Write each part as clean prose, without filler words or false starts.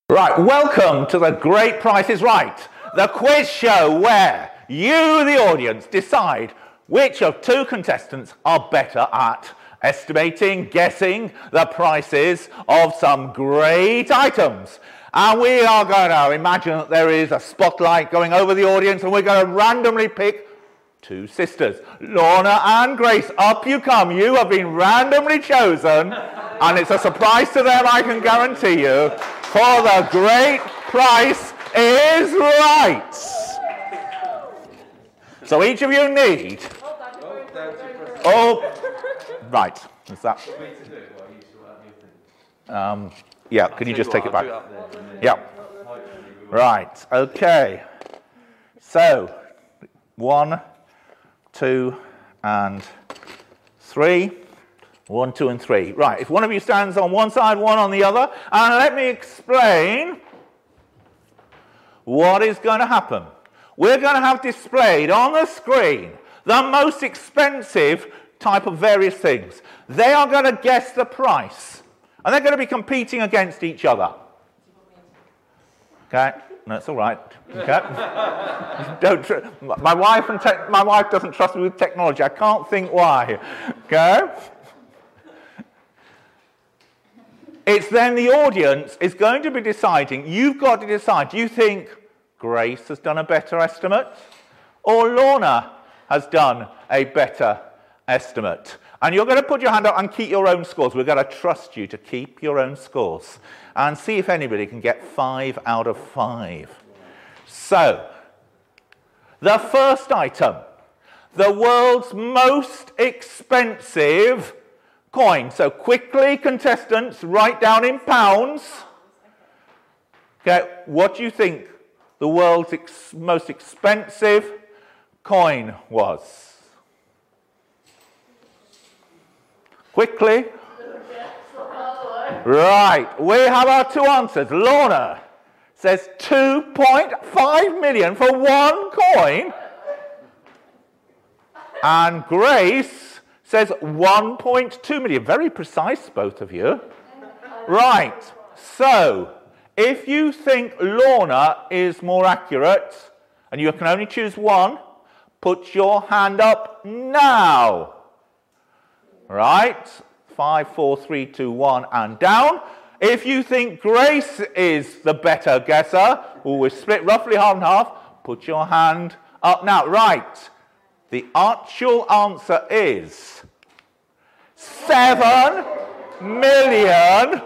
Right, welcome to the Great Price is Right, the quiz show where you, the audience, decide which of two contestants are better at estimating, guessing the prices of some great items. And we are going to imagine that there is a spotlight going over the audience and we're going to randomly pick two sisters, Lorna and Grace. Up you come. You have been randomly chosen and it's a surprise to them, I can guarantee you. For the Great Price is Right. So each of you need... Oh, right. Is that... yeah, can you just take it back? Yeah. Right, okay. So, 1, 2, and 3. 1, 2, and 3. Right, if one of you stands on one side, one on the other, and let me explain what is going to happen. We're going to have displayed on the screen the most expensive type of various things. They are going to guess the price, and they're going to be competing against each other. Okay, that's all right. Okay, my wife doesn't trust me with technology. I can't think why. Okay. It's then the audience is going to be deciding, you've got to decide, do you think Grace has done a better estimate or Lorna has done a better estimate? And you're going to put your hand up and keep your own scores. We're going to trust you to keep your own scores and see if anybody can get 5 out of 5. So, the first item, the world's most expensive coin. So quickly, contestants, write down in pounds. Okay, what do you think the world's most expensive coin was? Quickly. Right, we have our two answers. Lorna says 2.5 million for one coin. And Grace says 1.2 million. Very precise, both of you. Right, so if you think Lorna is more accurate, and you can only choose one, put your hand up now. Right, 5, 4, 3, 2, 1, and down. If you think Grace is the better guesser, who is split roughly half and half, put your hand up now. Right. The actual answer is £7 million.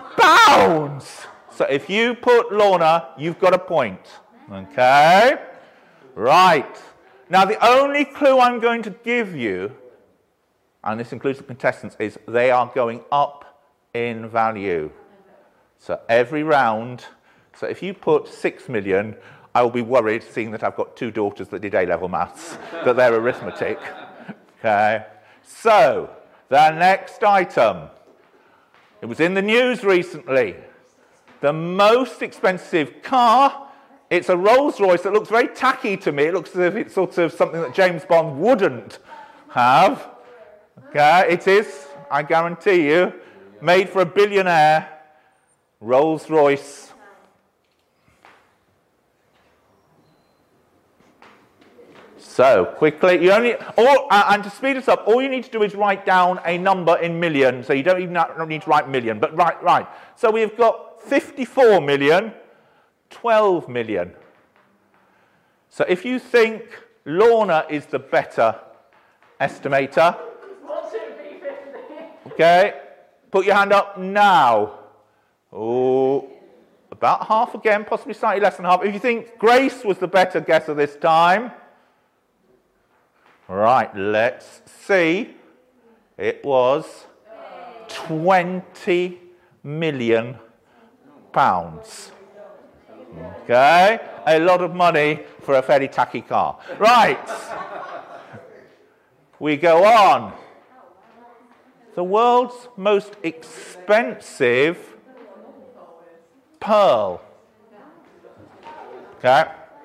So if you put Lorna, you've got a point. Okay? Right. Now the only clue I'm going to give you, and this includes the contestants, is they are going up in value. So every round, so if you put 6 million, I will be worried, seeing that I've got two daughters that did A-level maths, that they're arithmetic. Okay? So, the next item. It was in the news recently. The most expensive car. It's a Rolls-Royce that looks very tacky to me. It looks as if it's sort of something that James Bond wouldn't have. Okay? It is, I guarantee you, made for a billionaire. Rolls-Royce. So, quickly, and to speed us up, all you need to do is write down a number in million. So you don't even need to write million, but right. So we've got 54 million, 12 million. So if you think Lorna is the better estimator, okay, put your hand up now. Oh, about half again, possibly slightly less than half. If you think Grace was the better guesser this time, right, let's see. It was £20 million. Okay, a lot of money for a fairly tacky car. Right, we go on. The world's most expensive pearl. Okay,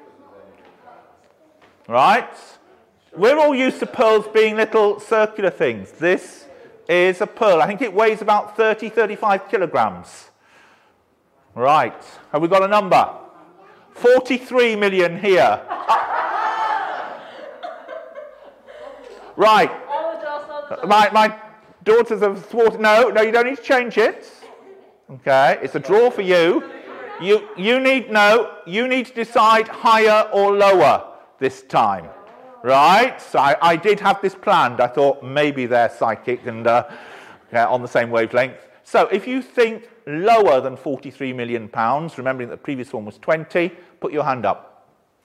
right. We're all used to pearls being little circular things. This is a pearl. I think it weighs about 30, 35 kilograms. Right, have we got a number? 43 million here. Right. My daughters have thwarted. No, you don't need to change it. Okay, it's a draw for you. You need to decide higher or lower this time. Right? So I did have this planned. I thought maybe they're psychic and on the same wavelength. So if you think lower than £43 million, remembering that the previous one was 20, put your hand up.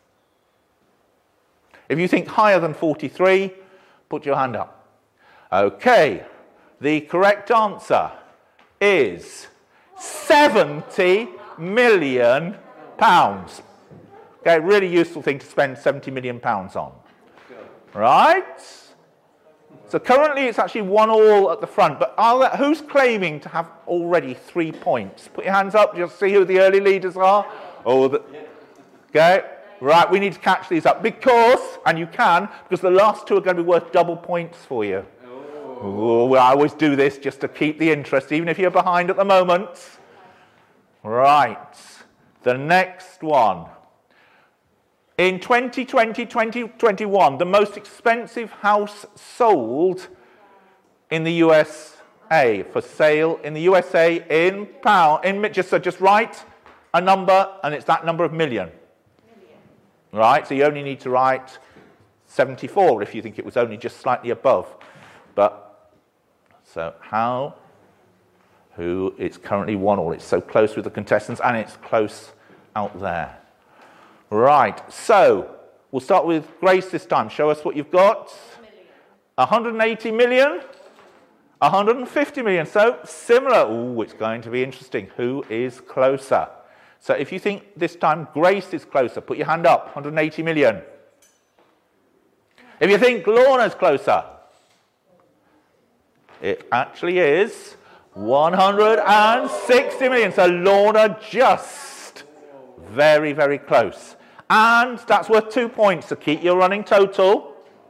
If you think higher than 43, put your hand up. Okay, the correct answer is £70 million. Okay, really useful thing to spend £70 million on. Right? So currently it's actually 1-1 at the front, but who's claiming to have already 3 points? Put your hands up, just see who the early leaders are. Okay, right, we need to catch these up because the last two are going to be worth double points for you. Oh, well, I always do this just to keep the interest, even if you're behind at the moment. Right, the next one. In 2020-2021, the most expensive house sold in the USA, for sale in the USA in pound, just write a number, and it's that number of million. Right, so you only need to write 74 if you think it was only just slightly above. It's currently 1-1. It's so close with the contestants, and it's close out there. Right, so we'll start with Grace this time. Show us what you've got. 180 million, 150 million. So similar. Oh, it's going to be interesting. Who is closer? So if you think this time Grace is closer, put your hand up. 180 million. If you think Lorna's closer, it actually is 160 million. So Lorna just very, very close. And that's worth 2 points to keep your running total.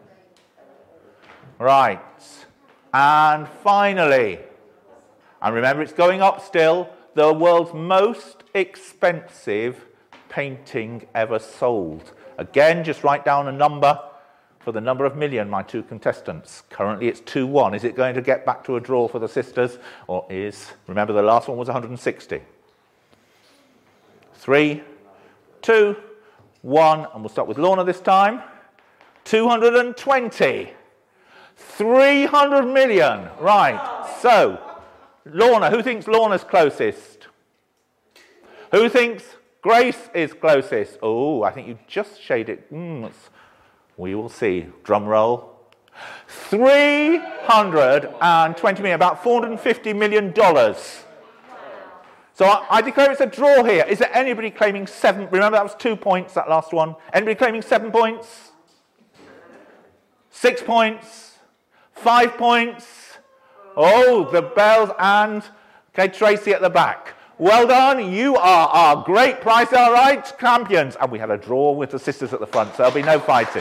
Right. And finally, and remember it's going up still, the world's most expensive painting ever sold. Again, just write down a number for the number of million, my two contestants. Currently it's 2-1. Is it going to get back to a draw for the sisters? Or remember the last one was 160. 3, 2, 1, and we'll start with Lorna this time. 220. 300 million. Right, so, Lorna, who thinks Lorna's closest? Who thinks Grace is closest? Oh, I think you just shaded it. We will see. Drum roll. 320 million, about $450 million. So I declare it's a draw here. Is there anybody claiming 7? Remember that was 2 points, that last one. Anybody claiming 7 points? 6 points? 5 points? Oh, the bells and... Okay, Tracy at the back. Well done. You are our great prize, all right, champions. And we had a draw with the sisters at the front, so there'll be no fighting.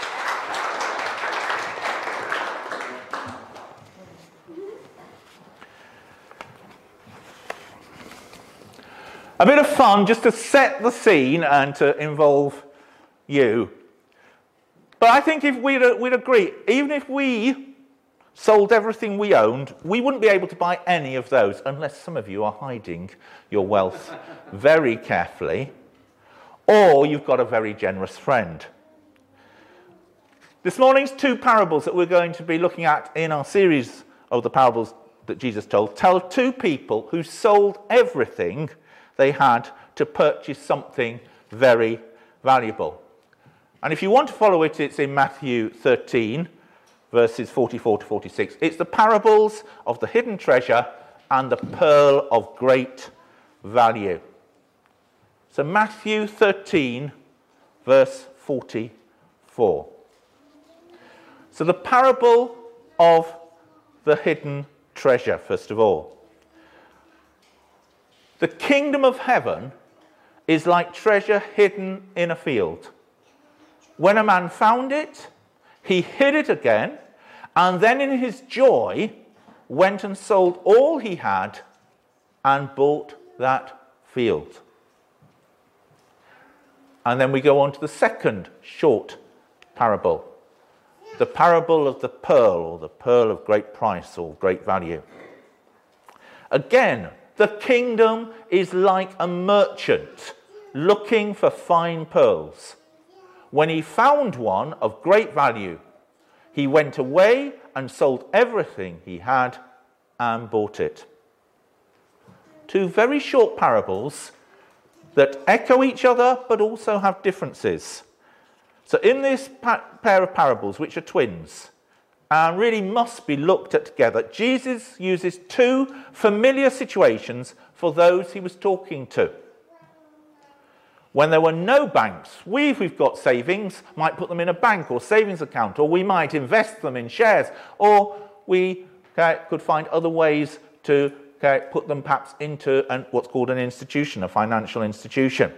A bit of fun just to set the scene and to involve you. But I think if we'd agree, even if we sold everything we owned, we wouldn't be able to buy any of those unless some of you are hiding your wealth very carefully, or you've got a very generous friend. This morning's 2 parables that we're going to be looking at in our series of the parables that Jesus told tell 2 people who sold everything they had to purchase something very valuable. And if you want to follow it, it's in Matthew 13, verses 44 to 46. It's the parables of the hidden treasure and the pearl of great value. So Matthew 13, verse 44. So the parable of the hidden treasure, first of all. The kingdom of heaven is like treasure hidden in a field. When a man found it, he hid it again, and then in his joy went and sold all he had and bought that field. And then we go on to the second short parable, the parable of the pearl, or the pearl of great price or great value. Again, the kingdom is like a merchant looking for fine pearls. When he found one of great value, he went away and sold everything he had and bought it. Two very short parables that echo each other but also have differences. So in this pair of parables, which are twins, and really must be looked at together, Jesus uses two familiar situations for those he was talking to. When there were no banks, we've got savings, might put them in a bank or savings account, or we might invest them in shares, or we could find other ways to put them perhaps into what's called an institution, a financial institution.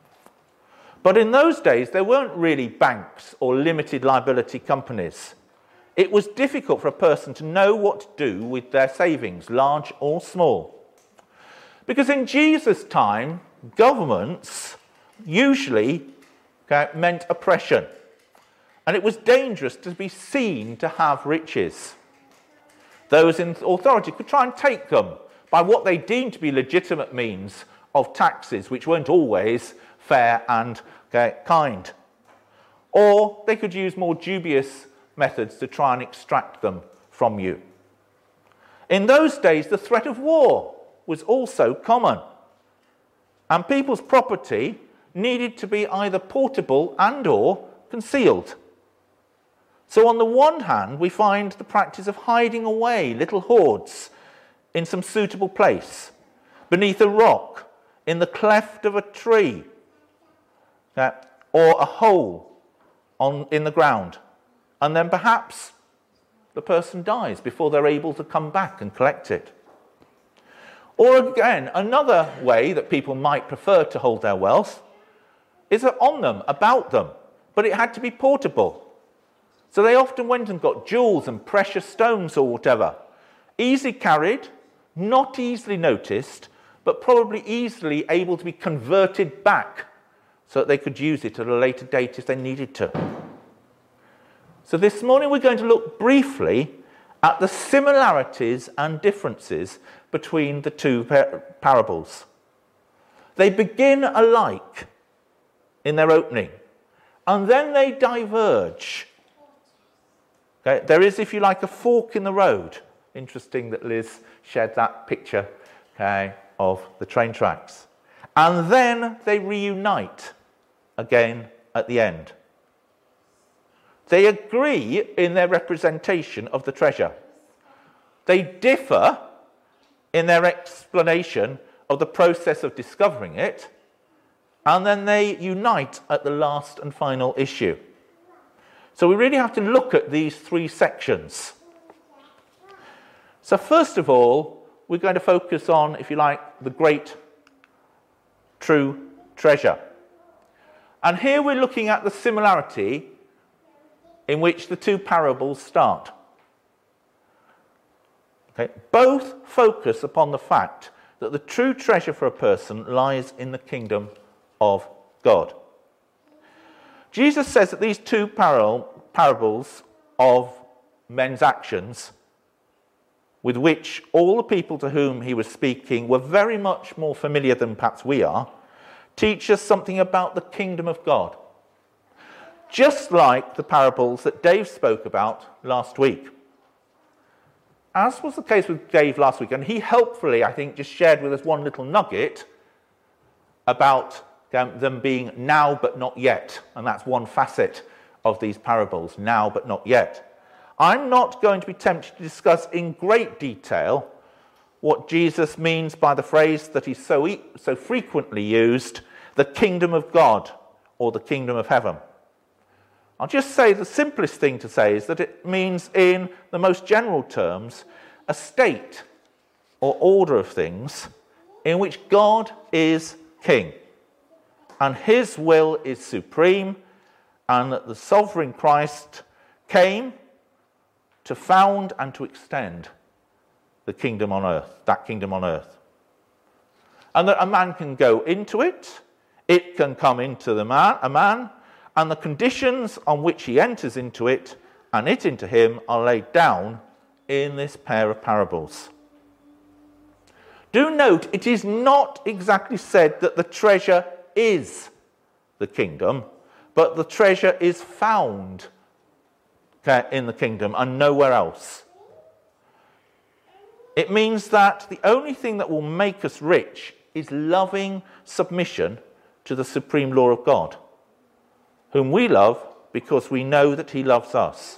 But in those days, there weren't really banks or limited liability companies. It was difficult for a person to know what to do with their savings, large or small. Because in Jesus' time, governments usually meant oppression. And it was dangerous to be seen to have riches. Those in authority could try and take them by what they deemed to be legitimate means of taxes, which weren't always fair and kind. Or they could use more dubious methods to try and extract them from you. In those days, the threat of war was also common. And people's property needed to be either portable and or concealed. So on the one hand, we find the practice of hiding away little hoards in some suitable place, beneath a rock, in the cleft of a tree, or a hole in the ground. And then perhaps the person dies before they're able to come back and collect it. Or again, another way that people might prefer to hold their wealth is on them, about them, but it had to be portable. So they often went and got jewels and precious stones or whatever, easy carried, not easily noticed, but probably easily able to be converted back so that they could use it at a later date if they needed to. So this morning we're going to look briefly at the similarities and differences between the two parables. They begin alike in their opening, and then they diverge. There is, if you like, a fork in the road. Interesting that Liz shared that picture of the train tracks. And then they reunite again at the end. They agree in their representation of the treasure. They differ in their explanation of the process of discovering it, and then they unite at the last and final issue. So we really have to look at these three sections. So first of all, we're going to focus on, if you like, the great true treasure. And here we're looking at the similarity in which the two parables start. Both focus upon the fact that the true treasure for a person lies in the kingdom of God. Jesus says that these two parables of men's actions, with which all the people to whom he was speaking were very much more familiar than perhaps we are, teach us something about the kingdom of God. Just like the parables that Dave spoke about last week. As was the case with Dave last week, and he helpfully, I think, just shared with us one little nugget about them being now but not yet. And that's one facet of these parables, now but not yet. I'm not going to be tempted to discuss in great detail what Jesus means by the phrase that he's so frequently used, the kingdom of God or the kingdom of heaven. I'll just say the simplest thing to say is that it means, in the most general terms, a state or order of things in which God is king and his will is supreme, and that the sovereign Christ came to found and to extend the kingdom on earth, that kingdom on earth. and that a man can go into it, it can come into a man, and the conditions on which he enters into it and it into him are laid down in this pair of parables. Do note, it is not exactly said that the treasure is the kingdom, but the treasure is found in the kingdom and nowhere else. It means that the only thing that will make us rich is loving submission to the supreme law of God, whom we love because we know that he loves us.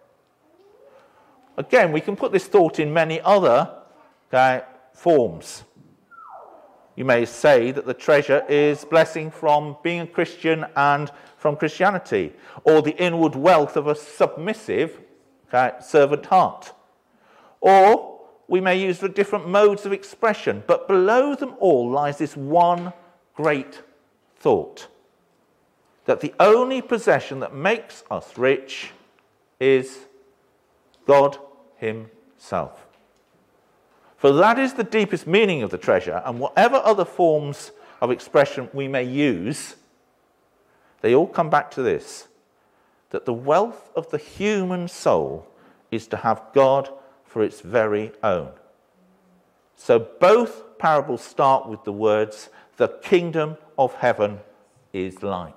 Again, we can put this thought in many other forms. You may say that the treasure is blessing from being a Christian and from Christianity, or the inward wealth of a submissive servant heart. Or we may use the different modes of expression, but below them all lies this one great thought, that the only possession that makes us rich is God himself. For that is the deepest meaning of the treasure, and whatever other forms of expression we may use, they all come back to this, that the wealth of the human soul is to have God for its very own. So both parables start with the words, the kingdom of heaven is like.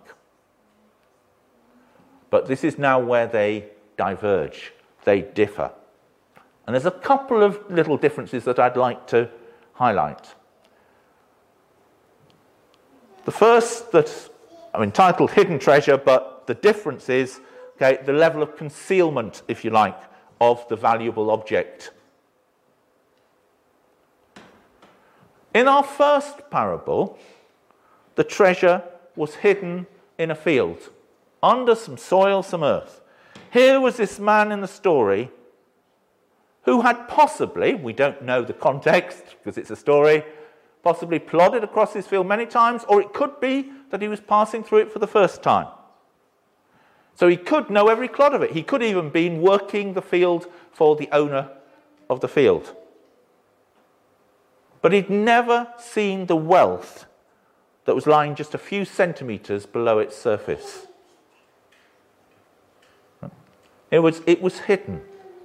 But this is now where they diverge, they differ. And there's a couple of little differences that I'd like to highlight. The first that I'm entitled Hidden Treasure, but the difference is the level of concealment, if you like, of the valuable object. In our first parable, the treasure was hidden in a field, under some soil, some earth. Here was this man in the story who had possibly, we don't know the context because it's a story, possibly plodded across his field many times, or it could be that he was passing through it for the first time. So he could know every clod of it. He could even been working the field for the owner of the field. But he'd never seen the wealth that was lying just a few centimetres below its surface. It was hidden.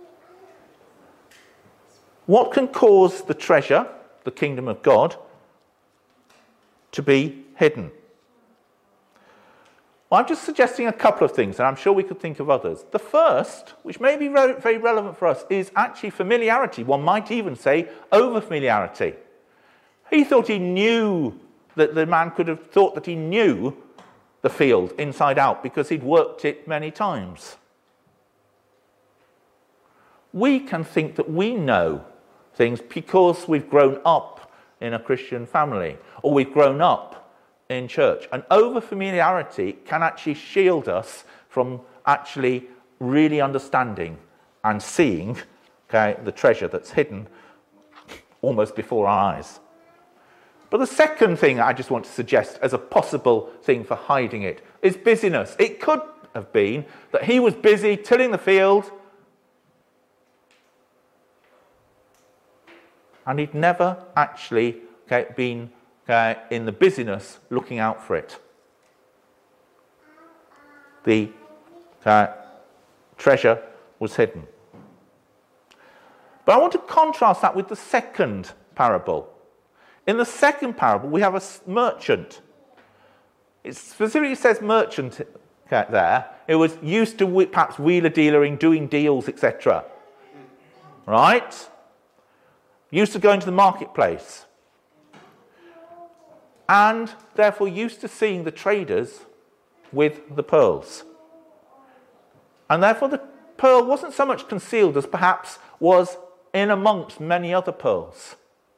What can cause the treasure, the kingdom of God, to be hidden? Well, I'm just suggesting a couple of things, and I'm sure we could think of others. The first, which may be very relevant for us, is actually familiarity. One might even say over-familiarity. He thought he knew, that the man could have thought that he knew the field inside out because he'd worked it many times. We can think that we know things because we've grown up in a Christian family, or we've grown up in church. And over-familiarity can actually shield us from actually really understanding and seeing the treasure that's hidden almost before our eyes. But the second thing I just want to suggest as a possible thing for hiding it is busyness. It could have been that he was busy tilling the field and he'd never actually been in the busyness looking out for it. The treasure was hidden. But I want to contrast that with the second parable. In the second parable, we have a merchant. It specifically says merchant there. It was used to perhaps wheeler-dealing, doing deals, etc. Right? Used to going to the marketplace. And therefore used to seeing the traders with the pearls. And therefore the pearl wasn't so much concealed as perhaps was in amongst many other pearls.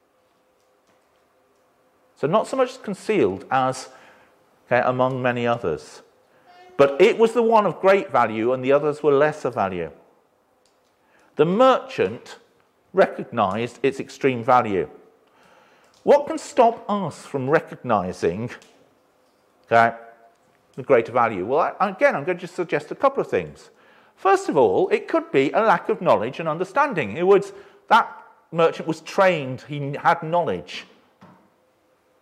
So not so much concealed as among many others. But it was the one of great value and the others were lesser value. The merchant recognized its extreme value. What can stop us from recognizing the greater value? Well, again, I'm going to just suggest a couple of things. First of all, it could be a lack of knowledge and understanding. In other words, that merchant was trained, he had knowledge.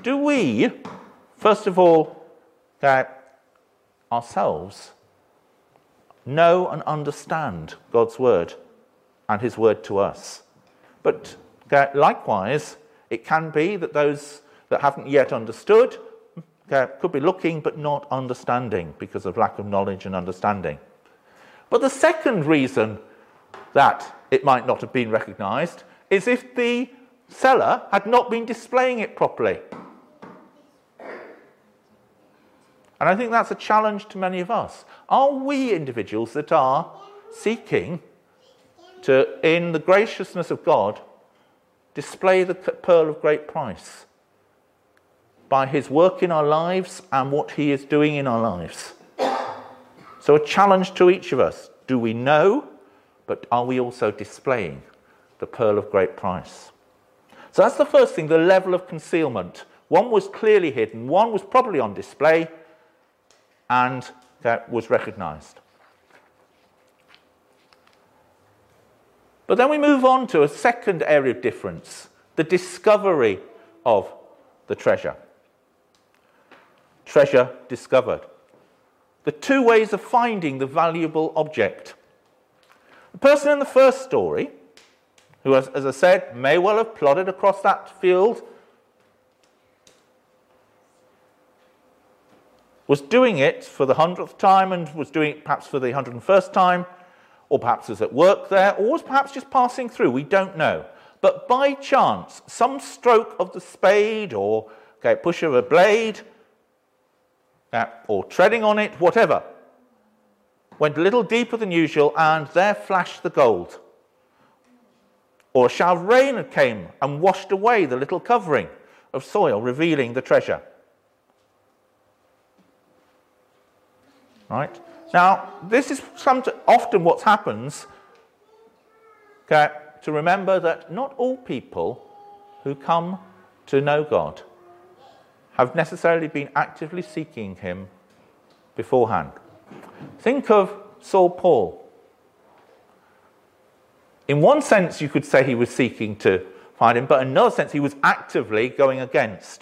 do we, first of all, ourselves know and understand God's word and his word to us? But likewise, it can be that those that haven't yet understood could be looking but not understanding because of lack of knowledge and understanding. But the second reason that it might not have been recognised is if the seller had not been displaying it properly. And I think that's a challenge to many of us. Are we individuals that are seeking to, in the graciousness of God, display the pearl of great price by his work in our lives and what he is doing in our lives? So a challenge to each of us. Do we know, but are we also displaying the pearl of great price? So that's the first thing, the level of concealment. One was clearly hidden, one was probably on display, and that was recognised. But then we move on to a second area of difference, the discovery of the treasure. Treasure discovered. The two ways of finding the valuable object. The person in the first story, who, as I said, may well have plodded across that field, was doing it for the 100th time and was doing it perhaps for the 101st time, or perhaps was at work there, or was perhaps just passing through, we don't know. But by chance, some stroke of the spade or push of a blade, or treading on it, whatever, went a little deeper than usual, and there flashed the gold. Or a shower of rain came and washed away the little covering of soil, revealing the treasure. Right? Now, this is often what happens, to remember that not all people who come to know God have necessarily been actively seeking him beforehand. Think of Saul Paul. In one sense, you could say he was seeking to find him, but in another sense, he was actively going against.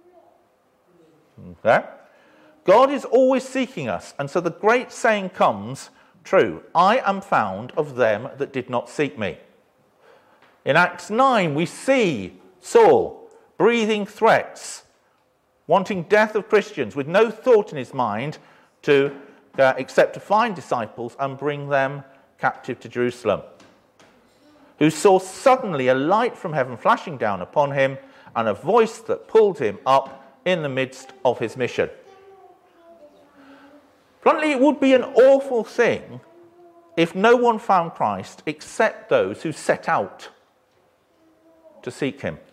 Okay? God is always seeking us, and so the great saying comes true. I am found of them that did not seek me. In Acts 9, we see Saul breathing threats, wanting death of Christians, with no thought in his mind except to find disciples and bring them captive to Jerusalem. Who saw suddenly a light from heaven flashing down upon him and a voice that pulled him up in the midst of his mission. Bluntly, it would be an awful thing if no one found Christ except those who set out to seek him.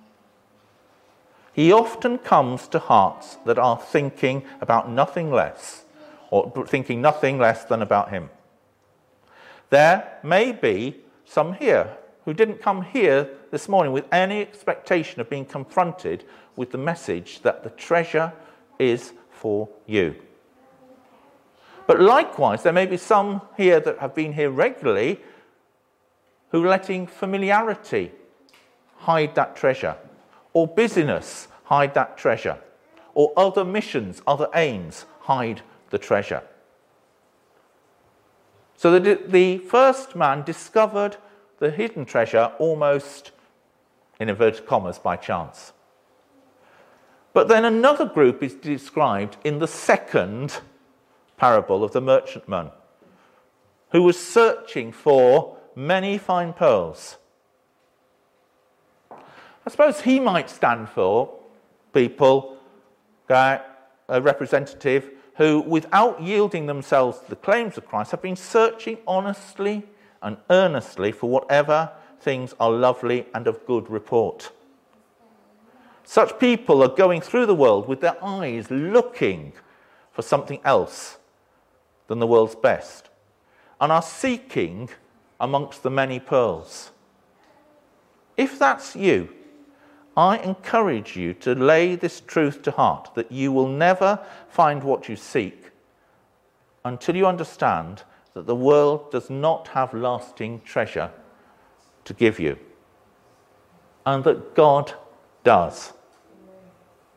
He often comes to hearts that are thinking about nothing less, or thinking nothing less than about him. There may be some here who didn't come here this morning with any expectation of being confronted with the message that the treasure is for you. But likewise, there may be some here that have been here regularly who are letting familiarity hide that treasure, or busyness hide that treasure, or other missions, other aims hide the treasure. So the first man discovered the hidden treasure almost, in inverted commas, by chance. But then another group is described in the second parable of the merchantman, who was searching for many fine pearls. I suppose he might stand for people, a representative, who, without yielding themselves to the claims of Christ, have been searching honestly and earnestly for whatever things are lovely and of good report. Such people are going through the world with their eyes looking for something else than the world's best, and are seeking amongst the many pearls. If that's you, I encourage you to lay this truth to heart, that you will never find what you seek until you understand that the world does not have lasting treasure to give you, and that God does.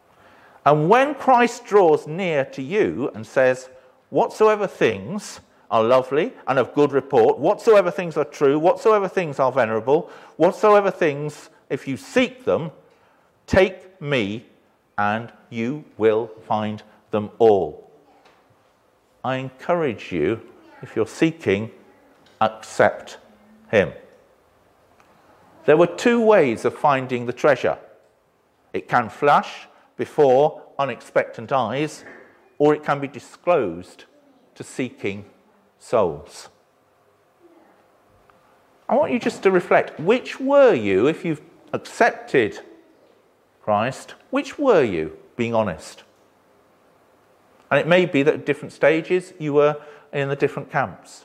And when Christ draws near to you and says, whatsoever things are lovely and of good report, whatsoever things are true, whatsoever things are venerable, whatsoever things, if you seek them, take me and you will find them all. I encourage you, if you're seeking, accept him. There were two ways of finding the treasure. It can flash before unexpectant eyes, or it can be disclosed to seeking souls. I want you just to reflect, which were you, if you've accepted Christ, which were you, being honest? And it may be that at different stages you were in the different camps.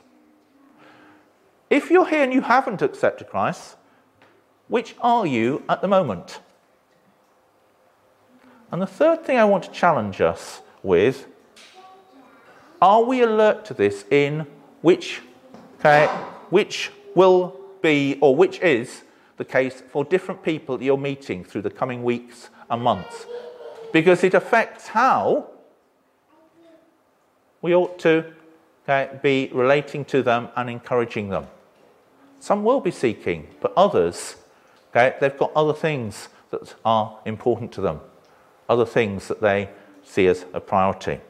If you're here and you haven't accepted Christ, which are you at the moment? And the third thing I want to challenge us with, are we alert to this in which will be, or which is the case for different people that you're meeting through the coming weeks and months? Because it affects how we ought to be relating to them and encouraging them. Some will be seeking, but others, they've got other things that are important to them, other things that they see as a priority.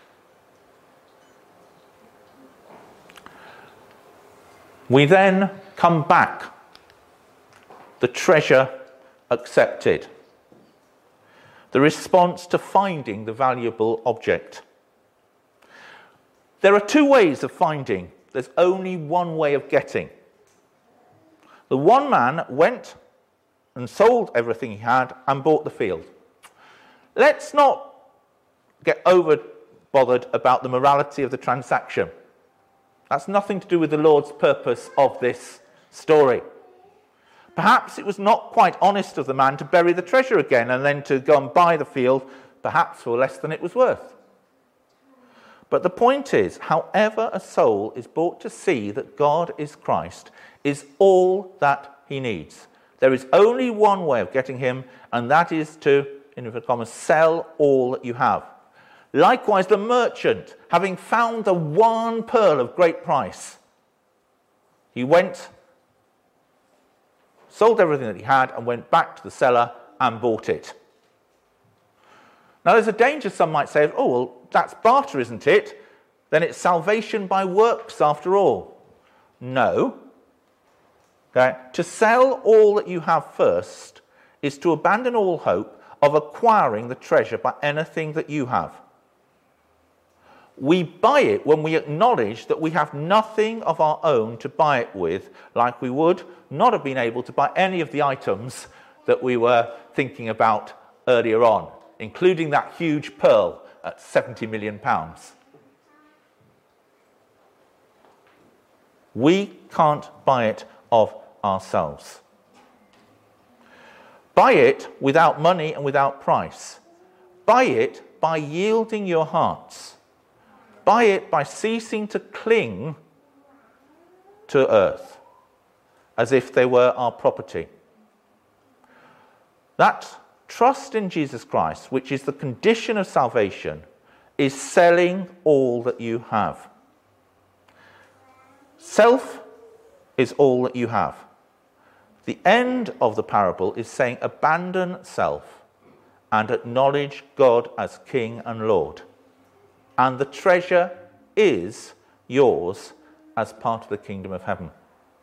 We then come back, the treasure accepted, the response to finding the valuable object. There are two ways of finding. There's only one way of getting. The one man went and sold everything he had and bought the field. Let's not get over bothered about the morality of the transaction. That's nothing to do with the Lord's purpose of this story. Perhaps it was not quite honest of the man to bury the treasure again and then to go and buy the field, perhaps for less than it was worth. But the point is, however a soul is brought to see that God is Christ, is all that he needs. There is only one way of getting him, and that is to, in inverted commas, sell all that you have. Likewise, the merchant, having found the one pearl of great price, he went, sold everything that he had, and went back to the seller and bought it. Now, there's a danger, some might say, oh, well, that's barter, isn't it? Then it's salvation by works after all. No. To sell all that you have first is to abandon all hope of acquiring the treasure by anything that you have. We buy it when we acknowledge that we have nothing of our own to buy it with, like we would not have been able to buy any of the items that we were thinking about earlier on, including that huge pearl at £70 million. We can't buy it of ourselves. Buy it without money and without price. Buy it by yielding your hearts. Buy it by ceasing to cling to earth as if they were our property. That trust in Jesus Christ, which is the condition of salvation, is selling all that you have. Self is all that you have. The end of the parable is saying abandon self and acknowledge God as King and Lord. And the treasure is yours as part of the kingdom of heaven.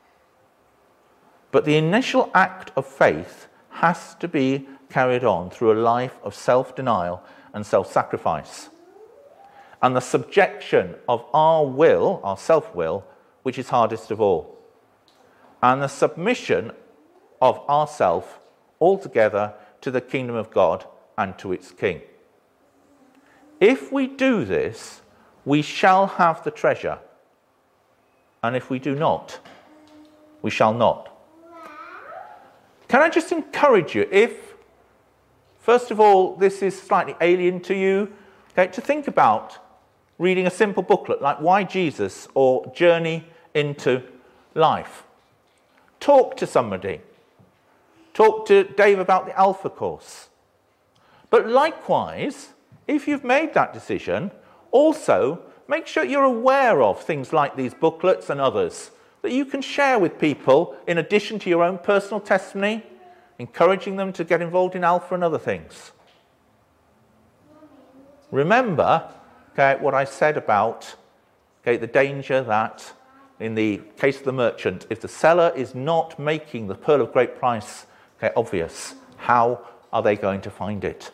But the initial act of faith has to be carried on through a life of self-denial and self-sacrifice. And the subjection of our will, our self-will, which is hardest of all. And the submission of ourself altogether to the kingdom of God and to its King. If we do this, we shall have the treasure. And if we do not, we shall not. Can I just encourage you, if, first of all, this is slightly alien to you, to think about reading a simple booklet like Why Jesus or Journey into Life. Talk to somebody. Talk to Dave about the Alpha course. But likewise, if you've made that decision, also make sure you're aware of things like these booklets and others that you can share with people in addition to your own personal testimony, encouraging them to get involved in Alpha and other things. Remember, what I said about the danger that in the case of the merchant, if the seller is not making the pearl of great price obvious, how are they going to find it?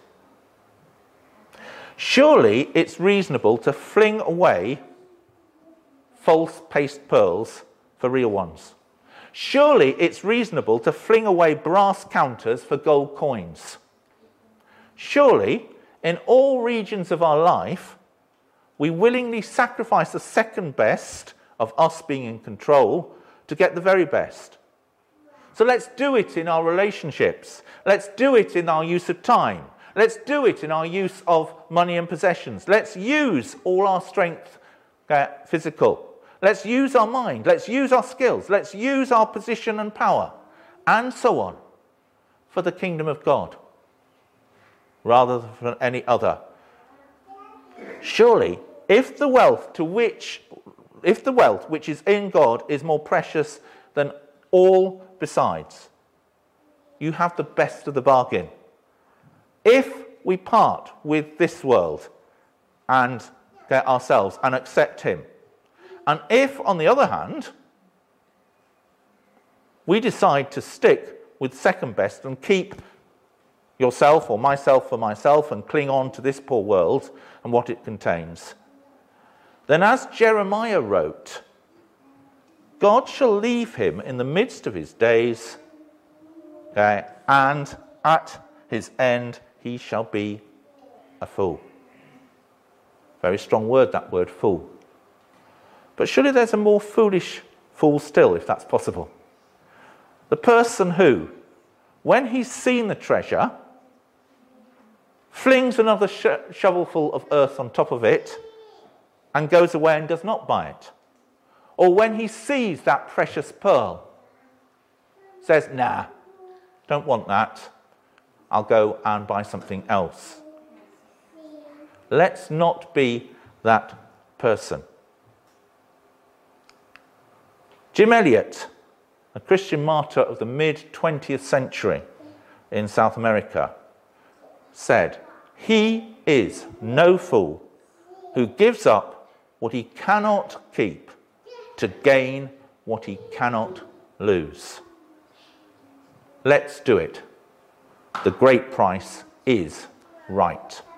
Surely it's reasonable to fling away false paste pearls for real ones. Surely it's reasonable to fling away brass counters for gold coins. Surely, in all regions of our life, we willingly sacrifice the second best of us being in control to get the very best. So let's do it in our relationships. Let's do it in our use of time. Let's do it in our use of money and possessions. Let's use all our strength, physical. Let's use our mind. Let's use our skills. Let's use our position and power, and so on, for the kingdom of God, rather than for any other. Surely, if the wealth which is in God is more precious than all besides, you have the best of the bargain. If we part with this world and get ourselves and accept him, and if, on the other hand, we decide to stick with second best and keep yourself or myself for myself and cling on to this poor world and what it contains, then as Jeremiah wrote, God shall leave him in the midst of his days, and at his end he shall be a fool. Very strong word, that word, fool. But surely there's a more foolish fool still, if that's possible. The person who, when he's seen the treasure, flings another shovelful of earth on top of it and goes away and does not buy it. Or when he sees that precious pearl, says, nah, don't want that. I'll go and buy something else. Let's not be that person. Jim Elliot, a Christian martyr of the mid-20th century in South America, said, "He is no fool who gives up what he cannot keep to gain what he cannot lose." Let's do it. The great price is right.